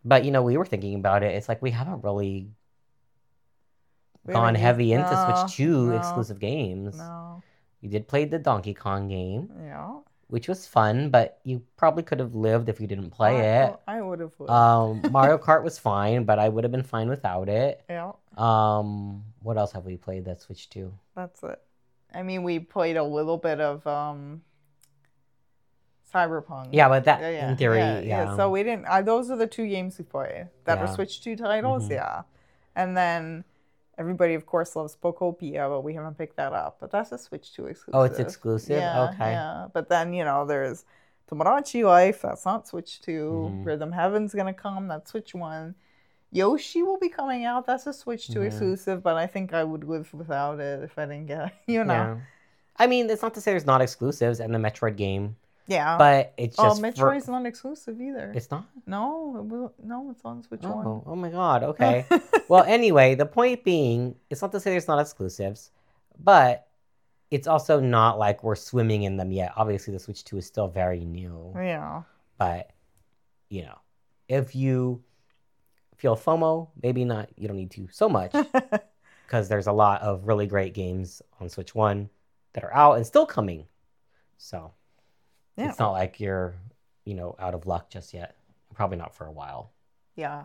But, you know, we were thinking about it. It's like we haven't really We gone haven't used- heavy into no, Switch two no, exclusive games. No. You did play the Donkey Kong game, Yeah. which was fun, but you probably could have lived if you didn't play I, it. I would have lived. Um, Mario Kart was fine, but I would have been fine without it. Yeah. Um, what else have we played that Switch two? That's it. I mean, we played a little bit of um, Cyberpunk. Yeah, but that Yeah, yeah, in theory, yeah, yeah. yeah. So we didn't. Uh, those are the two games we played that Yeah. are Switch two titles. Mhm. Yeah, and then everybody, of course, loves Pokopia, but we haven't picked that up. But that's a Switch two exclusive. Oh, it's exclusive? Yeah, Okay. Yeah, but then you know there's Tomodachi Life. That's not Switch two. Mhm. Rhythm Heaven's gonna come. That's Switch one. Yoshi will be coming out. That's a Switch two Mhm. exclusive, but I think I would live without it if I didn't get it, you know. Yeah. I mean, it's not to say there's not exclusives and the Metroid game, Yeah. but it's oh, just for- Metroid's not exclusive either. It's not? No, it will, no, it's on Switch Oh, one. oh my god, okay. Well, anyway, the point being, it's not to say there's not exclusives, but it's also not like we're swimming in them yet. Obviously, the Switch two is still very new, Yeah. but, you know, if you feel FOMO, maybe not, you don't need to so much, because there's a lot of really great games on Switch one that are out and still coming. So, Yeah. it's not like you're, you know, out of luck just yet. Probably not for a while. Yeah.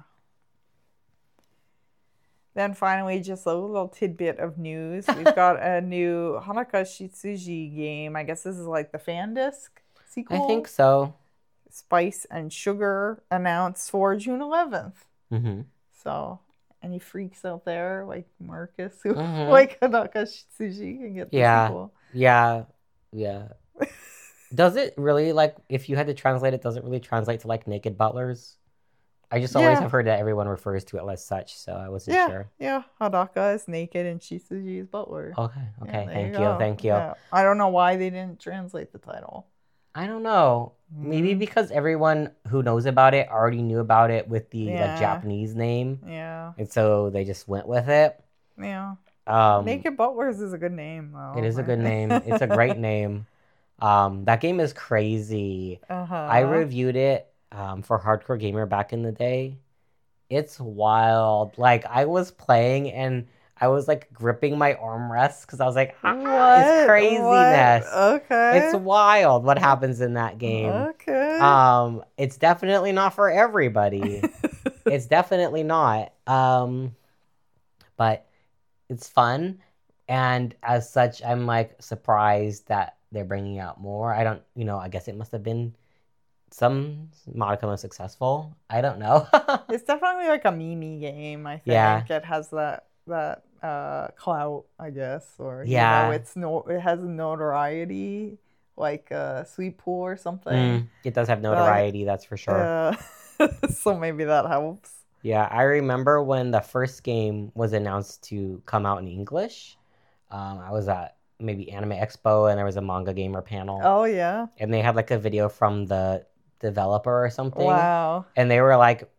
Then finally, just a little tidbit of news. We've got a new Hanaka Shitsuji game. I guess this is like the fan disc sequel. I think so. Spice and Sugar announced for June eleventh. Mm-hmm. So, any freaks out there like Marcus who Mhm. like Hanaka Shitsuji can get the Yeah. sequel? Yeah, yeah. Does it really, like, if you had to translate it, does it really translate to, like, naked butlers? I just always Yeah. have heard that everyone refers to it as such, so I wasn't Yeah, sure. yeah. Hadaka is naked and Shitsuji is butler. Okay, Yeah, okay, there thank you, go. thank you. Yeah. I don't know why they didn't translate the title. I don't know. Maybe Mm. because everyone who knows about it already knew about it with the Yeah. like Japanese name, Yeah, and so they just went with it. yeah. Um, Naked Butlers is a good name, though. it is a good name. It's a great name. Um, that game is crazy. Uh-huh. I reviewed it um, for Hardcore Gamer back in the day. It's wild. Like, I was playing and I was like gripping my armrests because I was like, ah, What? it's craziness. What? Okay. It's wild what happens in that game. Okay. Um, it's definitely not for everybody. It's definitely not. Um, but it's fun, and as such, I'm like surprised that they're bringing out more. I don't, you know, I guess it must have been some modicum of successful. I don't know. It's definitely like a meme game, I think. Yeah. It has that that uh clout, I guess, or you Yeah. know, it's no it has notoriety like uh Sweet Pool or something. Mm, it does have notoriety, that's for sure. Uh, so maybe that helps. Yeah, I remember when the first game was announced to come out in English. Um, I was at maybe Anime Expo and there was a Manga Gamer panel. Oh yeah. And they had like a video from the developer or something. Wow. And they were like,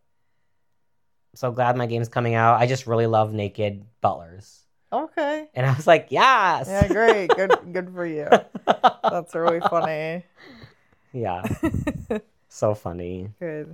so glad my game's coming out. I just really love naked butlers. Okay. And I was like, yes. Yeah, great. Good good for you. That's really funny. Yeah, so funny. Good.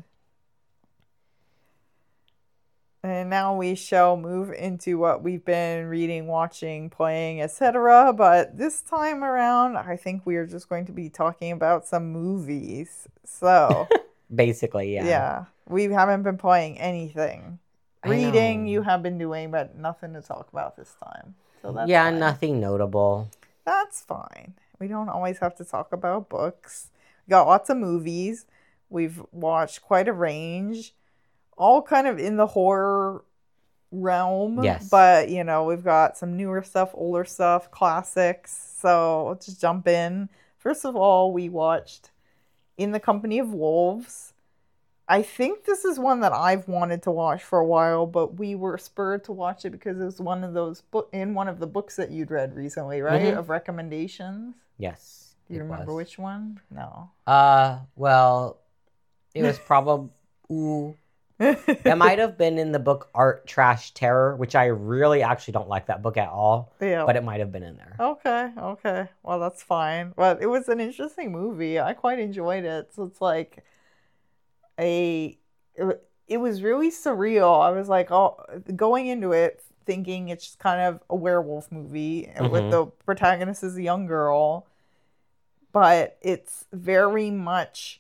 And now we shall move into what we've been reading, watching, playing, et cetera. But this time around, I think we are just going to be talking about some movies. So, Basically, yeah. yeah, we haven't been playing anything. I Reading, know. you have been doing, but nothing to talk about this time. So that's yeah, fine. nothing notable. That's fine. We don't always have to talk about books. We got lots of movies. We've watched quite a range, all kind of in the horror realm. Yes. But, you know, we've got some newer stuff, older stuff, classics. So let's just jump in. First of all, we watched In the Company of Wolves. I think this is one that I've wanted to watch for a while, but we were spurred to watch it because it was one of those book in one of the books that you'd read recently, right? Mhm. Of recommendations. Yes. Do you it remember was. which one? No. Uh, well, it was probably... Ooh. It might have been in the book Art Trash Terror, which I really actually don't like that book at all, Yeah. but it might have been in there. Okay, okay. Well, that's fine. But it was an interesting movie. I quite enjoyed it. So it's like a it was really surreal. I was like, oh, going into it thinking it's just kind of a werewolf movie mm-hmm. with the protagonist is a young girl, but it's very much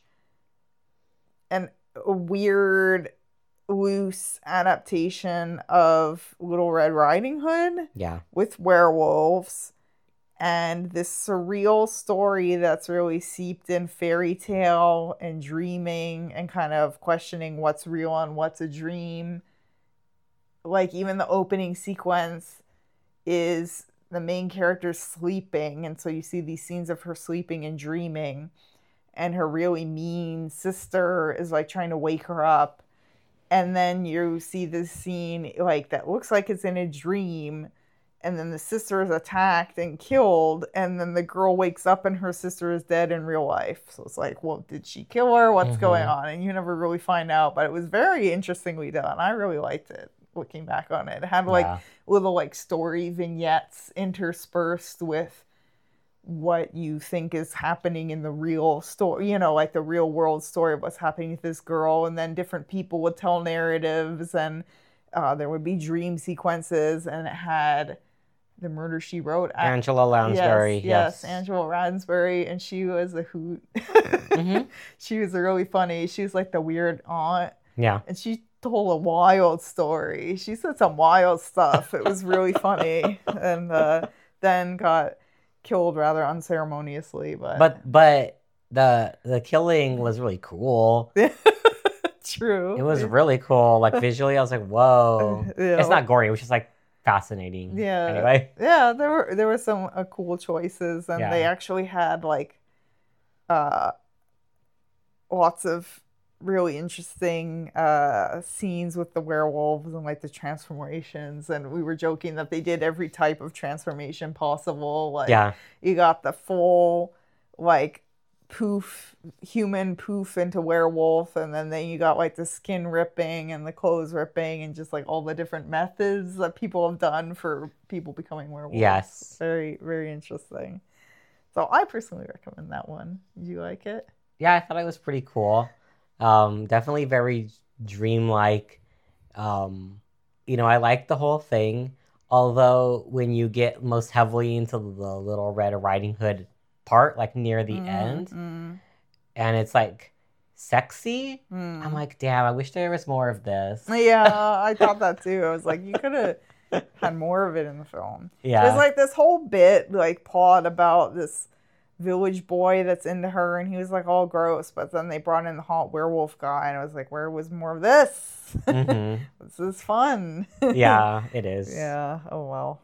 an a weird, loose adaptation of Little Red Riding Hood. Yeah. With werewolves. And this surreal story that's really seeped in fairy tale and dreaming and kind of questioning what's real and what's a dream. Like, even the opening sequence is the main character sleeping. And so you see these scenes of her sleeping and dreaming. And her really mean sister is, like, trying to wake her up. And then you see this scene, like, that looks like it's in a dream. And then the sister is attacked and killed. And then the girl wakes up and her sister is dead in real life. So it's like, well, did she kill her? What's mm-hmm. going on? And you never really find out. But it was very interestingly done. I really liked it, looking back on it. It had, like, yeah. little, like, story vignettes interspersed with what you think is happening in the real story. You know, like the real world story of what's happening with this girl. And then different people would tell narratives. And uh, there would be dream sequences. And it had... The Murder, She Wrote. Angela Lansbury. Yes, yes, yes, Angela Lansbury. And she was a hoot. mm-hmm. She was really funny. She was like the weird aunt. Yeah. And she told a wild story. She said some wild stuff. It was really funny. And uh, then got killed rather unceremoniously. But but, but the the killing was really cool. True. It was really cool. Like, visually, I was like, whoa. Yeah. It's not gory. It was just like, fascinating. Yeah. Anyway. Yeah, there were there were some uh, cool choices, and yeah. they actually had like uh, lots of really interesting uh, scenes with the werewolves and like the transformations. And we were joking that they did every type of transformation possible. Like, yeah. you got the full like poof human poof into werewolf, and then then you got like the skin ripping and the clothes ripping and just like all the different methods that people have done for people becoming werewolves. Yes. Very, very interesting. So I personally recommend that one. Did you like it? Yeah, I thought it was pretty cool. Um, definitely very dreamlike. Um, you know, I liked the whole thing. Although when you get most heavily into the Little Red Riding Hood part, like near the mm, end, mm. and it's like sexy, mm. I'm like, damn, I wish there was more of this. Yeah, I thought that too. I was like, you could have had more of it in the film. Yeah. There's like this whole bit, like plot about this village boy that's into her, and he was like all gross, but then they brought in the hot werewolf guy, and I was like, where was more of this? Mm-hmm. This is fun. Yeah, it is. Yeah, oh well.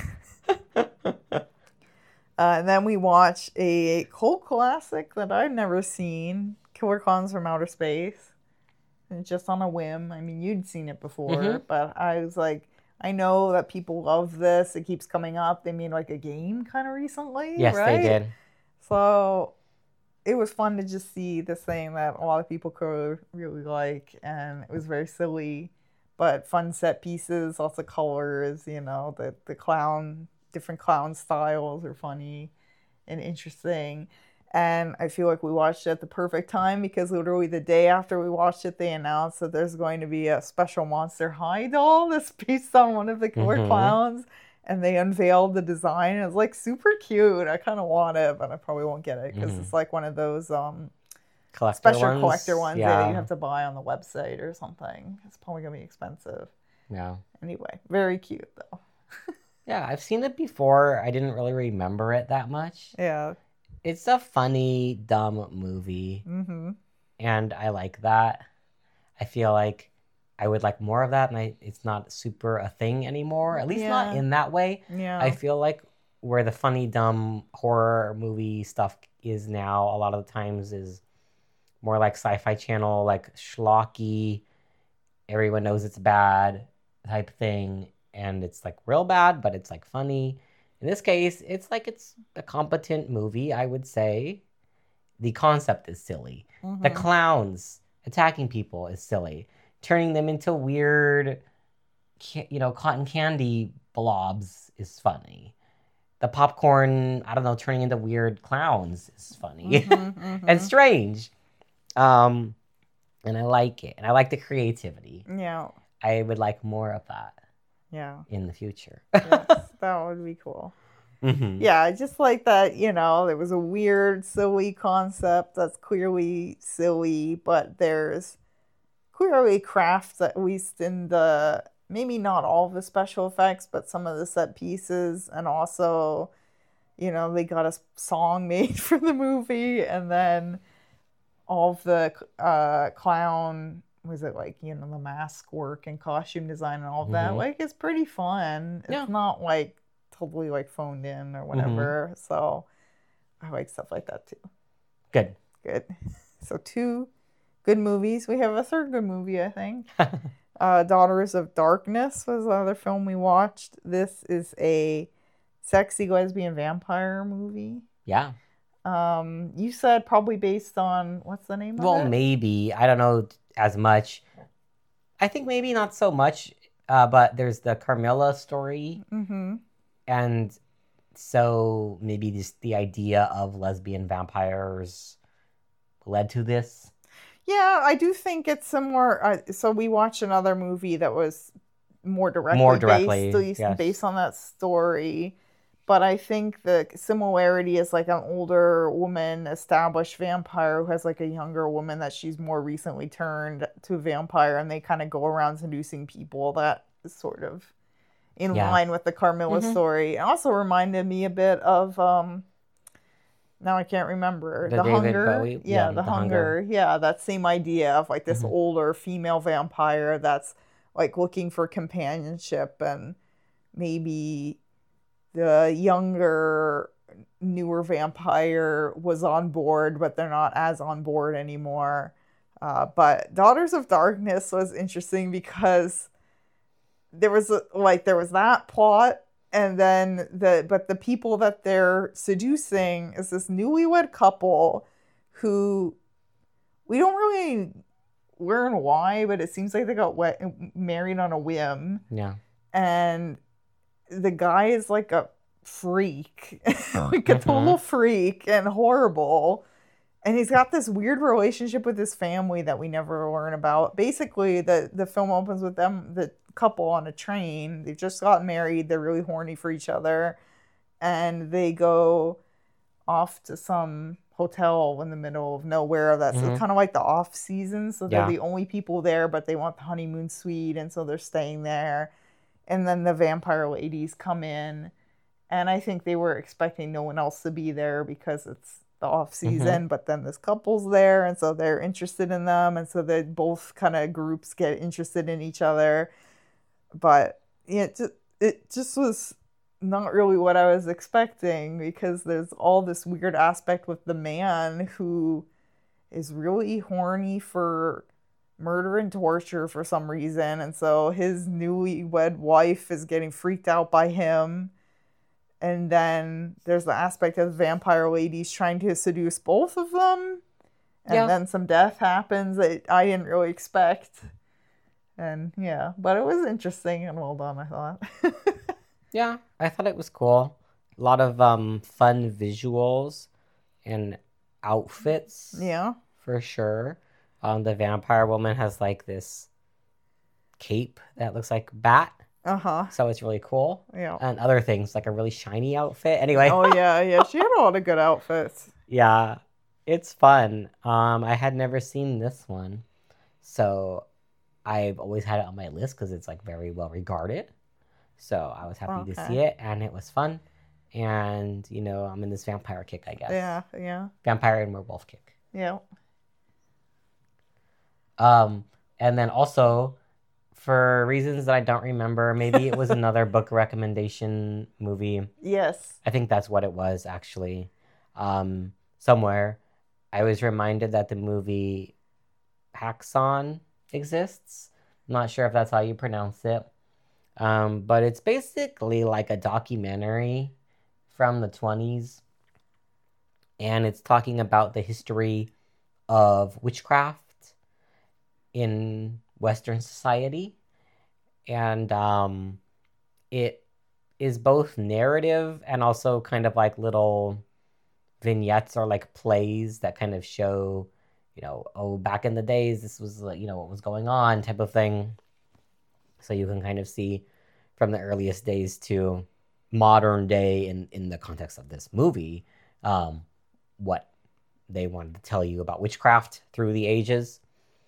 Uh, and then we watched a cult classic that I've never seen, Killer Clowns from Outer Space. And just on a whim. I mean, you'd seen it before, mm-hmm. but I was like, I know that people love this. It keeps coming up. They made like a game kind of recently, yes, right? they did. So it was fun to just see this thing that a lot of people could really like, and it was very silly, but fun set pieces, lots of colors, you know, the, the clown... different clown styles are funny and interesting. And I feel like we watched it at the perfect time because literally the day after we watched it, they announced that there's going to be a special Monster High doll that's based on one of the killer mm-hmm. clowns. And they unveiled the design. It was like super cute. I kind of want it, but I probably won't get it because mm-hmm. it's like one of those um, collector special ones. collector ones yeah. that you have to buy on the website or something. It's probably going to be expensive. Yeah. Anyway, very cute though. Yeah, I've seen it before. I didn't really remember it that much. Yeah. It's a funny, dumb movie. Mm-hmm. And I like that. I feel like I would like more of that, and I, it's not super a thing anymore. At least yeah. not in that way. Yeah. I feel like where the funny, dumb horror movie stuff is now, a lot of the times is more like Sci-Fi Channel, like schlocky, everyone knows it's bad type thing. And it's like real bad, but it's like funny. In this case, it's like it's a competent movie, I would say. The concept is silly. Mm-hmm. The clowns attacking people is silly. Turning them into weird, you know, cotton candy blobs is funny. The popcorn, I don't know, turning into weird clowns is funny. Mm-hmm, mm-hmm. And strange. Um, And I like it. And I like the creativity. Yeah. I would like more of that. Yeah. In the future. Yes, that would be cool. Mm-hmm. Yeah, I just like that, you know, there was a weird, silly concept that's clearly silly, but there's clearly craft, at least in the, maybe not all of the special effects, but some of the set pieces. And also, you know, they got a song made for the movie, and then all of the uh, clown, was it like, you know, the mask work and costume design and all of that. Mm-hmm. Like, it's pretty fun. It's Yeah. not like totally like phoned in or whatever. Mm-hmm. So I like stuff like that too. Good. Good. So two good movies. We have a third good movie, I think. uh, Daughters of Darkness was the other film we watched. This is a sexy lesbian vampire movie. Yeah. Um, you said probably based on, what's the name well, of it? Well, maybe. I don't know as much. I think maybe not so much, uh, but there's the Carmilla story. Mm-hmm. And so maybe just the idea of lesbian vampires led to this. Yeah, I do think it's similar. Uh, so we watched another movie that was more directly, more directly based, yes. based on that story. But I think the similarity is like an older woman, established vampire who has like a younger woman that she's more recently turned to a vampire, and they kind of go around seducing people. That is sort of in yeah. line with the Carmilla mm-hmm. story. It also reminded me a bit of, um, now I can't remember, The The David Hunger. Bowie? Yeah, Yeah, The, The Hunger. Hunger. Yeah, that same idea of like this Mhm. older female vampire that's like looking for companionship, and maybe the younger, newer vampire was on board, but they're not as on board anymore. Uh, but Daughters of Darkness was interesting because there was a, like there was that plot, and then the but the people that they're seducing is this newlywed couple who we don't really learn why, but it seems like they got wet, married on a whim. Yeah. And the guy is like a freak, like a total freak and horrible. And he's got this weird relationship with his family that we never learn about. Basically, the, the film opens with them, the couple on a train. They've just gotten married. They're really horny for each other. And they go off to some hotel in the middle of nowhere. That's Mhm. kind of like the off season. So they're Yeah. the only people there, but they want the honeymoon suite. And so they're staying there. And then the vampire ladies come in. And I think they were expecting no one else to be there because it's the off season, Mhm. but then this couple's there, and so they're interested in them, and so they both kind of groups get interested in each other. But yeah, it just, it just was not really what I was expecting, because there's all this weird aspect with the man who is really horny for murder and torture for some reason, and so his newlywed wife is getting freaked out by him. And then there's the aspect of vampire ladies trying to seduce both of them. And Yeah. then some death happens that I didn't really expect. And yeah, but it was interesting and well done, I thought. Yeah, I thought it was cool. A lot of um, fun visuals and outfits. Yeah. For sure. Um, the vampire woman has like this cape that looks like bat. Uh-huh. So it's really cool. Yeah. And other things, like a really shiny outfit. Anyway. Oh, yeah, yeah. She had a lot of good outfits. Yeah. It's fun. Um, I had never seen this one. So I've always had it on my list because it's like very well regarded. So I was happy Okay. to see it, and it was fun. And, you know, I'm in this vampire kick, I guess. Yeah, yeah. Vampire and werewolf kick. Yeah. Um, and then also, for reasons that I don't remember, maybe it was another book recommendation movie. Yes. I think that's what it was, actually. Um, somewhere, I was reminded that the movie Haxon exists. I'm not sure if that's how you pronounce it. Um, but it's basically like a documentary from the twenties. And it's talking about the history of witchcraft in Western society. And um, it is both narrative and also kind of like little vignettes or like plays that kind of show you know, oh, back in the days, this was, you know, what was going on type of thing. So you can kind of see from the earliest days to modern day in, in the context of this movie, um, what they wanted to tell you about witchcraft through the ages.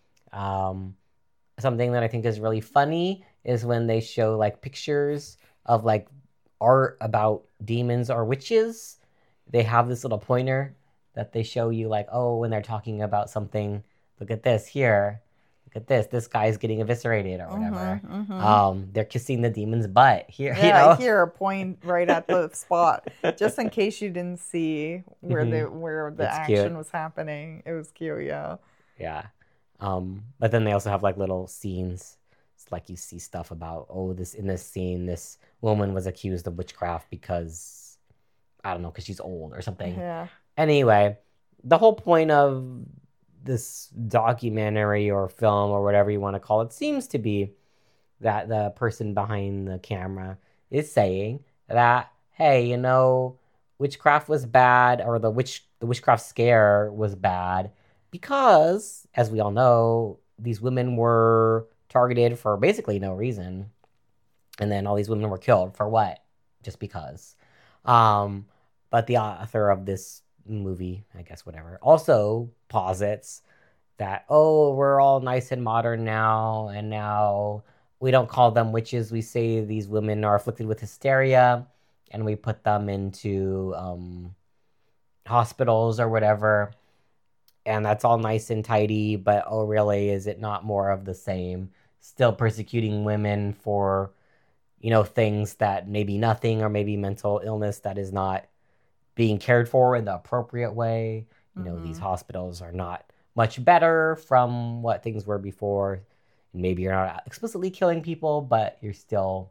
Um, something that I think is really funny is when they show like pictures of like art about demons or witches. They have this little pointer that they show you like, oh, when they're talking about something, look at this here. Look at this. This guy's getting eviscerated or whatever. Mm-hmm, mm-hmm. Um, they're kissing the demon's butt here. Yeah, you know? here, point right at the spot, just in case you didn't see where mm-hmm. the where the it's action cute. was happening. It was cute, yeah. Yeah, um, but then they also have like little scenes. It's like you see stuff about, oh, this in this scene, this woman was accused of witchcraft because I don't know, because she's old or something. Yeah. Anyway, the whole point of this documentary or film or whatever you want to call it seems to be that the person behind the camera is saying that, hey, you know, witchcraft was bad, or the witch the witchcraft scare was bad because, as we all know, these women were targeted for basically no reason, and then all these women were killed for what? Just because. Um, but the author of this movie, I guess, whatever, also posits that, oh, we're all nice and modern now, and now we don't call them witches. We say these women are afflicted with hysteria, and we put them into um, hospitals or whatever, and that's all nice and tidy, but oh, really, is it not more of the same? Still persecuting women for, you know, things that maybe nothing, or maybe mental illness that is not being cared for in the appropriate way. You know, mm-hmm. these hospitals are not much better from what things were before. Maybe you're not explicitly killing people, but you're still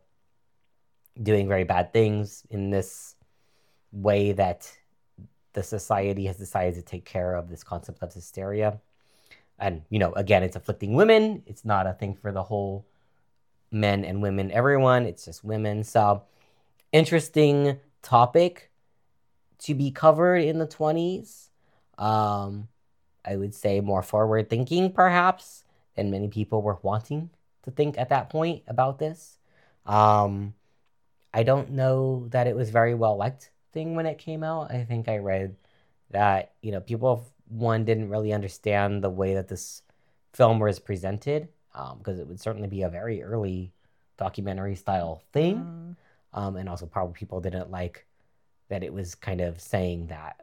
doing very bad things in this way that the society has decided to take care of this concept of hysteria. And, you know, again, it's afflicting women. It's not a thing for the whole men and women, everyone. It's just women. So, interesting topic to be covered in the twenties. Um, I would say more forward thinking, perhaps, than many people were wanting to think at that point about this. Um, I don't know that it was very well liked thing when it came out. I think I read that, you know, people, one, didn't really understand the way that this film was presented, um, because it would certainly be a very early documentary style thing. Mm. Um, and also probably people didn't like that it was kind of saying that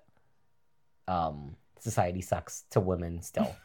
um, society sucks to women still.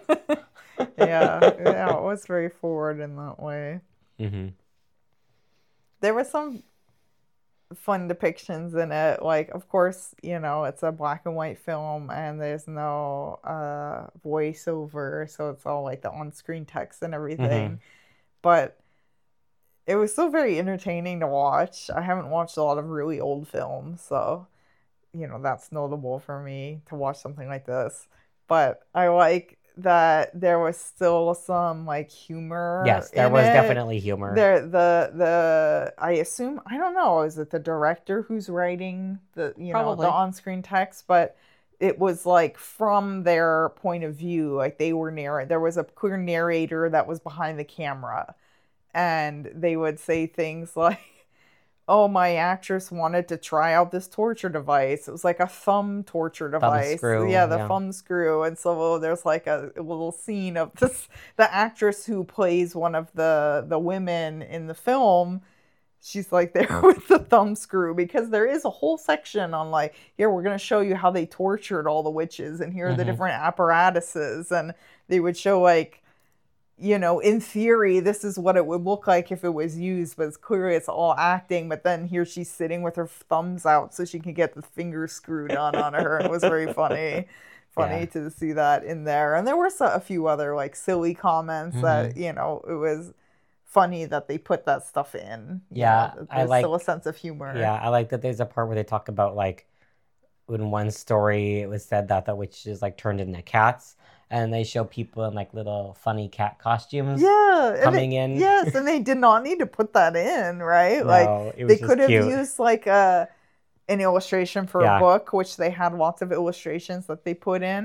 yeah, yeah, it was very forward in that way. Mm-hmm. There were some fun depictions in it. Like, of course, you know, it's a black and white film, and there's no uh, voiceover, so it's all like the on-screen text and everything. Mm-hmm. But it was still very entertaining to watch. I haven't watched a lot of really old films, so, you know, that's notable for me to watch something like this. But I like that there was still some like humor. Yes, there was it. definitely humor. There, the the I assume, I don't know, is it the director who's writing the you Probably. know the on-screen text? But it was like from their point of view, like they were narr- there was a queer narrator that was behind the camera, and they would say things like, oh, my actress wanted to try out this torture device. It was like a thumb torture device. Thumb screw, yeah, the yeah. thumb screw. And so there's like a, a little scene of this, the actress who plays one of the, the women in the film. She's like there with the thumb screw, because there is a whole section on like, here, we're going to show you how they tortured all the witches, and here are mm-hmm. the different apparatuses. And they would show like, you know, in theory, this is what it would look like if it was used, but it's clearly it's all acting. But then here she's sitting with her thumbs out so she can get the fingers screwed on on her. It was very funny, funny yeah. to see that in there. And there were a few other like silly comments mm-hmm. that, you know, it was funny that they put that stuff in. Yeah, you know, I like still a sense of humor. Yeah, I like that. There's a part where they talk about like, in one story, it was said that the witches like turned into cats. And they show people in like little funny cat costumes yeah, coming it, in. Yes, and they did not need to put that in, right? No, like it was they could have cute. used like a an illustration for yeah. a book, which they had lots of illustrations that they put in.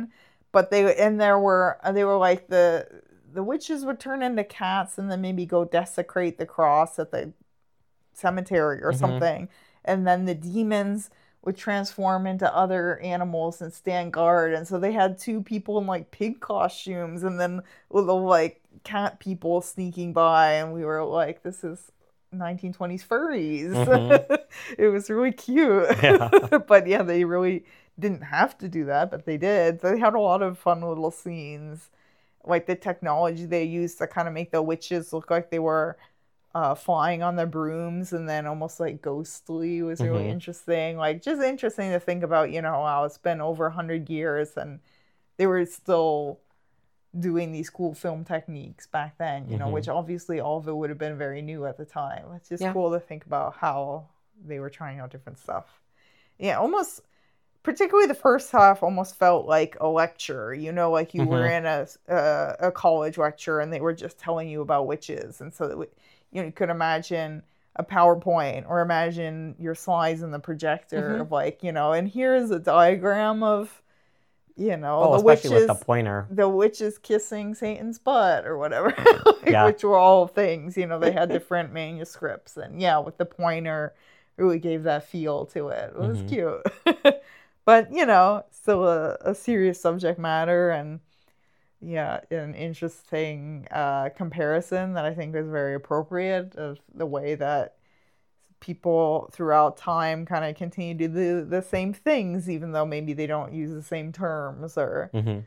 but they and there were they were like the the witches would turn into cats and then maybe go desecrate the cross at the cemetery or Mhm. something, and then the demons would transform into other animals and stand guard. And so they had two people in like pig costumes and then little like cat people sneaking by, and we were like, this is nineteen twenties furries. Mhm. It was really cute. Yeah. But yeah, they really didn't have to do that, but they did. They had a lot of fun little scenes, like the technology they used to kind of make the witches look like they were uh, flying on their brooms and then almost like ghostly was really Mhm. interesting. Like just interesting to think about, you know, wow, it's been over a hundred years and they were still doing these cool film techniques back then, you know, Mhm. which obviously all of it would have been very new at the time. It's just Yeah. cool to think about how they were trying out different stuff. Yeah, almost particularly the first half almost felt like a lecture, you know, like you were Mhm. in a a, a college lecture and they were just telling you about witches, and so that we, you know, you could imagine a PowerPoint or imagine your slides in the projector Mhm. of like, you know, and here's a diagram of, you know, Oh, the especially with the witches pointer. the witches kissing Satan's butt or whatever, like, Yeah. which were all things, you know, they had different manuscripts, and yeah, with the pointer really gave that feel to it. It was Mhm. cute. But, you know, still a, a serious subject matter, and yeah, an interesting uh, comparison that I think is very appropriate of the way that people throughout time kind of continue to do the, the same things, even though maybe they don't use the same terms, or Mhm.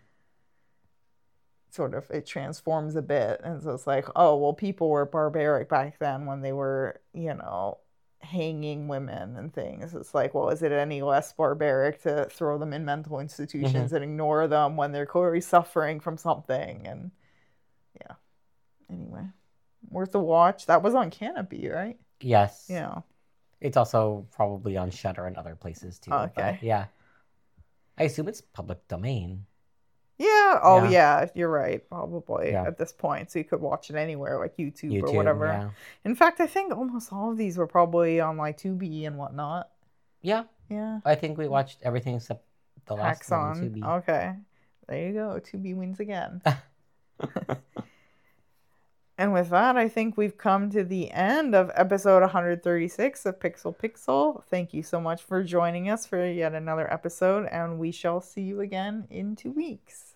sort of it transforms a bit. And so it's like, oh, well, people were barbaric back then when they were, you know, hanging women and things. It's like, well, is it any less barbaric to throw them in mental institutions Mhm. and ignore them when they're clearly suffering from something? And yeah, anyway, worth a watch. That was on Canopy, right? Yes. Yeah. It's also probably on Shudder and other places too. but Okay. yeah. I assume it's public domain. Yeah. Oh, Yeah. yeah. You're right. Probably Yeah. at this point, so you could watch it anywhere, like YouTube, or YouTube. whatever. Yeah. In fact, I think almost all of these were probably on like Tubi and whatnot. Yeah. Yeah. I think we watched everything except the last one on Axon. Tubi. Okay. There you go. Tubi wins again. And with that, I think we've come to the end of episode one hundred thirty-six of Pixel Pixel. Thank you so much for joining us for yet another episode, and we shall see you again in two weeks.